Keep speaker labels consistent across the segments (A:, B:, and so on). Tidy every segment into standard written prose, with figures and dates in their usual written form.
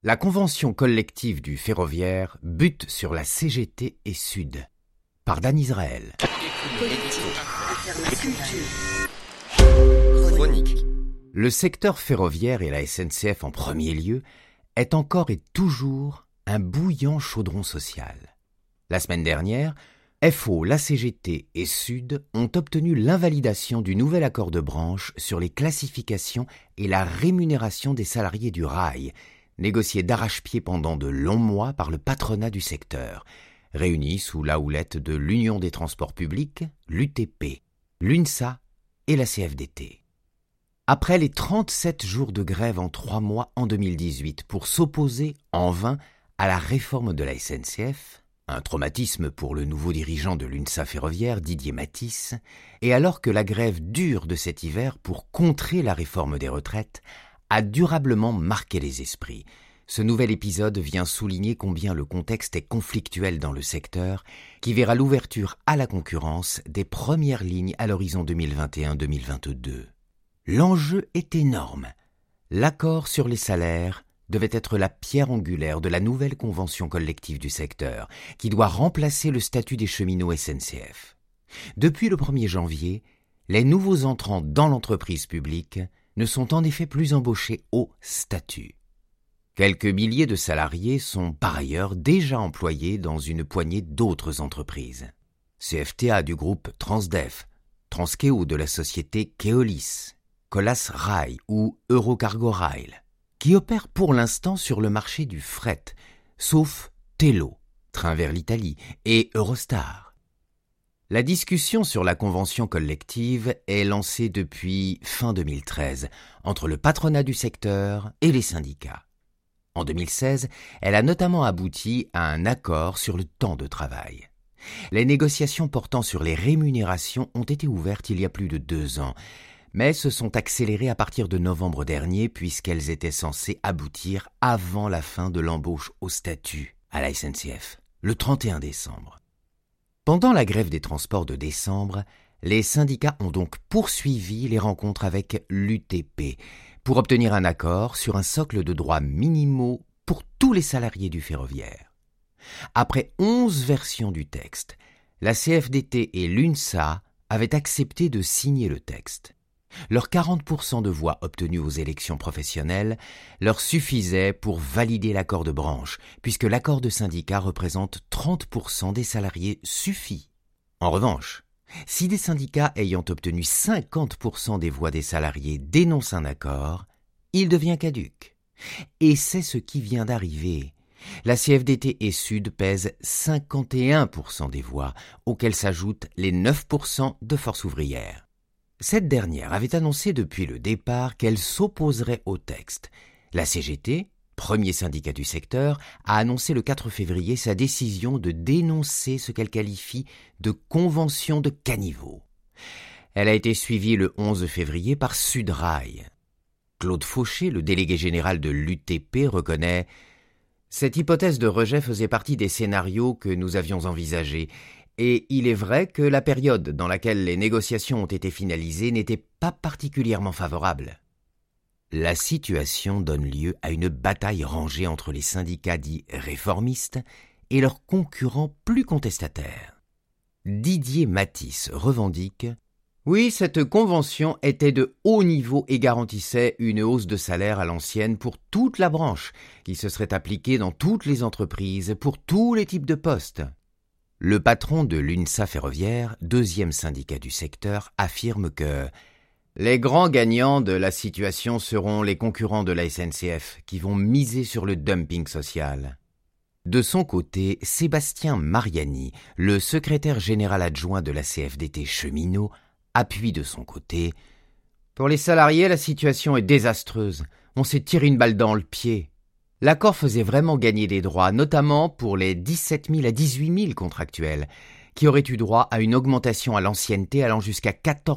A: La convention collective du ferroviaire bute sur la CGT et Sud, par Dan Israël.
B: Chronique.
A: Le secteur ferroviaire et la SNCF en premier lieu est encore et toujours un bouillant chaudron social. La semaine dernière, FO, la CGT et Sud ont obtenu l'invalidation du nouvel accord de branche sur les classifications et la rémunération des salariés du rail, négocié d'arrache-pied pendant de longs mois par le patronat du secteur, réuni sous la houlette de l'Union des transports publics, l'UTP, l'UNSA et la CFDT. Après les 37 jours de grève en 3 mois en 2018 pour s'opposer en vain à la réforme de la SNCF, un traumatisme pour le nouveau dirigeant de l'UNSA ferroviaire, Didier Matisse, et alors que la grève dure de cet hiver pour contrer la réforme des retraites a durablement marqué les esprits. Ce nouvel épisode vient souligner combien le contexte est conflictuel dans le secteur, qui verra l'ouverture à la concurrence des premières lignes à l'horizon 2021-2022. L'enjeu est énorme. L'accord sur les salaires devait être la pierre angulaire de la nouvelle convention collective du secteur, qui doit remplacer le statut des cheminots SNCF. Depuis le 1er janvier, les nouveaux entrants dans l'entreprise publique ne sont en effet plus embauchés au statut. Quelques milliers de salariés sont par ailleurs déjà employés dans une poignée d'autres entreprises. CFTA du groupe Transdev, Transkéo de la société Keolis, Colas Rail ou Eurocargo Rail, qui opèrent pour l'instant sur le marché du fret, sauf Tello, Train vers l'Italie, et Eurostar. La discussion sur la convention collective est lancée depuis fin 2013 entre le patronat du secteur et les syndicats. En 2016, elle a notamment abouti à un accord sur le temps de travail. Les négociations portant sur les rémunérations ont été ouvertes il y a plus de 2 ans, mais se sont accélérées à partir de novembre dernier puisqu'elles étaient censées aboutir avant la fin de l'embauche au statut à la SNCF, le 31 décembre. Pendant la grève des transports de décembre, les syndicats ont donc poursuivi les rencontres avec l'UTP pour obtenir un accord sur un socle de droits minimaux pour tous les salariés du ferroviaire. Après 11 versions du texte, la CFDT et l'UNSA avaient accepté de signer le texte. Leurs 40% de voix obtenues aux élections professionnelles leur suffisaient pour valider l'accord de branche, puisque l'accord de syndicat représente 30% des salariés suffit. En revanche, si des syndicats ayant obtenu 50% des voix des salariés dénoncent un accord, il devient caduc. Et c'est ce qui vient d'arriver. La CFDT et Sud pèsent 51% des voix, auxquelles s'ajoutent les 9% de Force ouvrière. Cette dernière avait annoncé depuis le départ qu'elle s'opposerait au texte. La CGT, premier syndicat du secteur, a annoncé le 4 février sa décision de dénoncer ce qu'elle qualifie de convention de caniveau. Elle a été suivie le 11 février par Sudrail. Claude Fauché, le délégué général de l'UTP, reconnaît « Cette hypothèse de rejet faisait partie des scénarios que nous avions envisagés. Et il est vrai que la période dans laquelle les négociations ont été finalisées n'était pas particulièrement favorable. » La situation donne lieu à une bataille rangée entre les syndicats dits réformistes et leurs concurrents plus contestataires. Didier Matisse revendique « Oui, cette convention était de haut niveau et garantissait une hausse de salaire à l'ancienne pour toute la branche, qui se serait appliquée dans toutes les entreprises pour tous les types de postes. » Le patron de l'UNSA ferroviaire, deuxième syndicat du secteur, affirme que « Les grands gagnants de la situation seront les concurrents de la SNCF qui vont miser sur le dumping social. » De son côté, Sébastien Mariani, le secrétaire général adjoint de la CFDT Cheminots, appuie de son côté « Pour les salariés, la situation est désastreuse. On s'est tiré une balle dans le pied. » L'accord faisait vraiment gagner des droits, notamment pour les 17 000 à 18 000 contractuels, qui auraient eu droit à une augmentation à l'ancienneté allant jusqu'à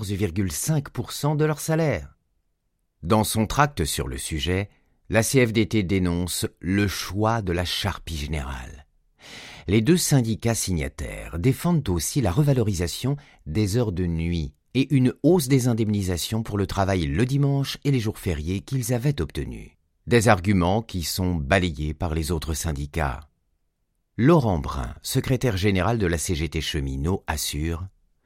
A: 14,5% de leur salaire. Dans son tract sur le sujet, la CFDT dénonce le choix de la charpie générale. Les 2 syndicats signataires défendent aussi la revalorisation des heures de nuit et une hausse des indemnisations pour le travail le dimanche et les jours fériés qu'ils avaient obtenus. Des arguments qui sont balayés par les autres syndicats. Laurent Brun, secrétaire général de la CGT Cheminots, assure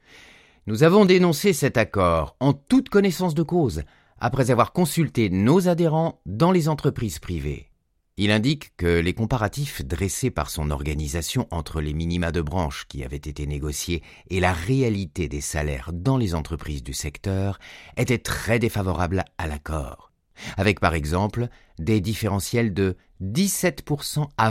A: « Nous avons dénoncé cet accord en toute connaissance de cause, après avoir consulté nos adhérents dans les entreprises privées. » Il indique que les comparatifs dressés par son organisation entre les minima de branche qui avaient été négociés et la réalité des salaires dans les entreprises du secteur étaient très défavorables à l'accord, avec par exemple des différentiels de 17% à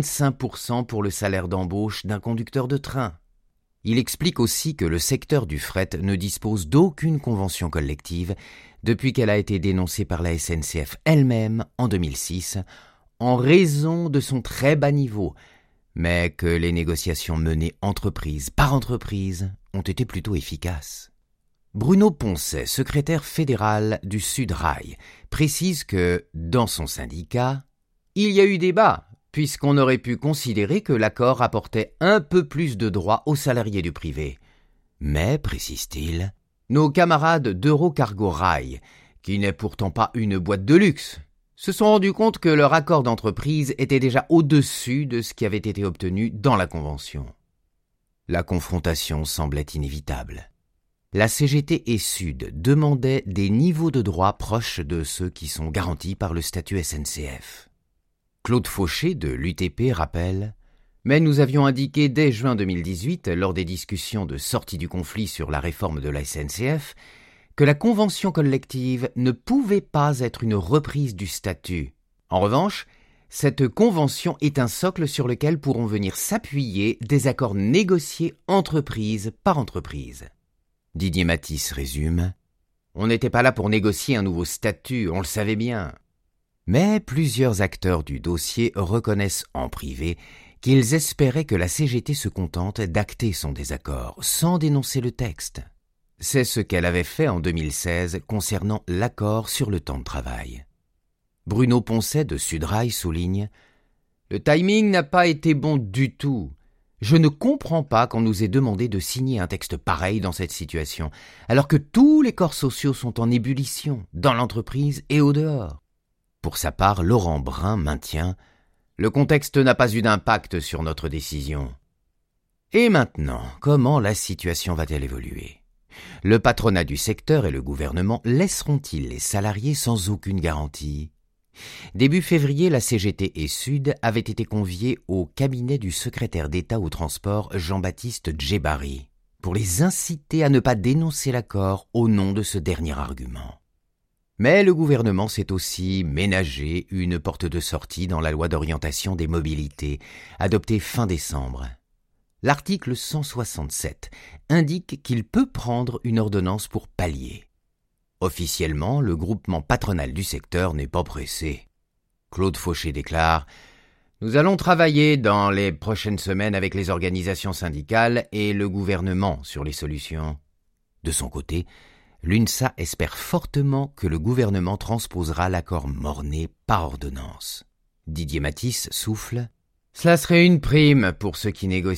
A: 25% pour le salaire d'embauche d'un conducteur de train. Il explique aussi que le secteur du fret ne dispose d'aucune convention collective depuis qu'elle a été dénoncée par la SNCF elle-même en 2006, en raison de son très bas niveau, mais que les négociations menées entreprise par entreprise ont été plutôt efficaces. Bruno Poncet, secrétaire fédéral du Sudrail, précise que, dans son syndicat, il y a eu débat, puisqu'on aurait pu considérer que l'accord apportait un peu plus de droits aux salariés du privé. Mais, précise-t-il, nos camarades d'Eurocargo Rail, qui n'est pourtant pas une boîte de luxe, se sont rendus compte que leur accord d'entreprise était déjà au-dessus de ce qui avait été obtenu dans la convention. La confrontation semblait inévitable. La CGT et Sud demandaient des niveaux de droits proches de ceux qui sont garantis par le statut SNCF. Claude Fauché de l'UTP rappelle « Mais nous avions indiqué dès juin 2018, lors des discussions de sortie du conflit sur la réforme de la SNCF, que la convention collective ne pouvait pas être une reprise du statut. En revanche, cette convention est un socle sur lequel pourront venir s'appuyer des accords négociés entreprise par entreprise. » Didier Matisse résume « On n'était pas là pour négocier un nouveau statut, on le savait bien. » Mais plusieurs acteurs du dossier reconnaissent en privé qu'ils espéraient que la CGT se contente d'acter son désaccord sans dénoncer le texte. C'est ce qu'elle avait fait en 2016 concernant l'accord sur le temps de travail. Bruno Poncet de Sudrail souligne « Le timing n'a pas été bon du tout. Je ne comprends pas qu'on nous ait demandé de signer un texte pareil dans cette situation, alors que tous les corps sociaux sont en ébullition, dans l'entreprise et au dehors. » Pour sa part, Laurent Brun maintient « Le contexte n'a pas eu d'impact sur notre décision. » Et maintenant, comment la situation va-t-elle évoluer ? Le patronat du secteur et le gouvernement laisseront-ils les salariés sans aucune garantie ? Début février, la CGT et Sud avaient été conviés au cabinet du secrétaire d'État au transport Jean-Baptiste Djebari pour les inciter à ne pas dénoncer l'accord au nom de ce dernier argument. Mais le gouvernement s'est aussi ménagé une porte de sortie dans la loi d'orientation des mobilités, adoptée fin décembre. L'article 167 indique qu'il peut prendre une ordonnance pour pallier. Officiellement, le groupement patronal du secteur n'est pas pressé. Claude Fauché déclare « Nous allons travailler dans les prochaines semaines avec les organisations syndicales et le gouvernement sur les solutions. » De son côté, l'UNSA espère fortement que le gouvernement transposera l'accord Mornay par ordonnance. Didier Matisse souffle « Cela serait une prime pour ceux qui négocient. »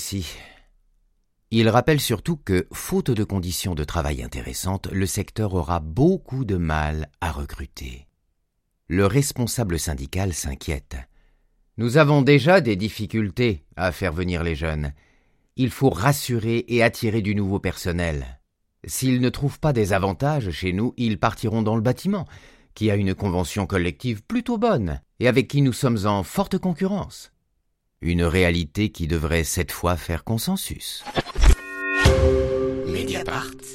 A: Il rappelle surtout que, faute de conditions de travail intéressantes, le secteur aura beaucoup de mal à recruter. Le responsable syndical s'inquiète. « Nous avons déjà des difficultés à faire venir les jeunes. Il faut rassurer et attirer du nouveau personnel. S'ils ne trouvent pas des avantages chez nous, ils partiront dans le bâtiment, qui a une convention collective plutôt bonne et avec qui nous sommes en forte concurrence. » Une réalité qui devrait cette fois faire consensus.
B: Mediapart.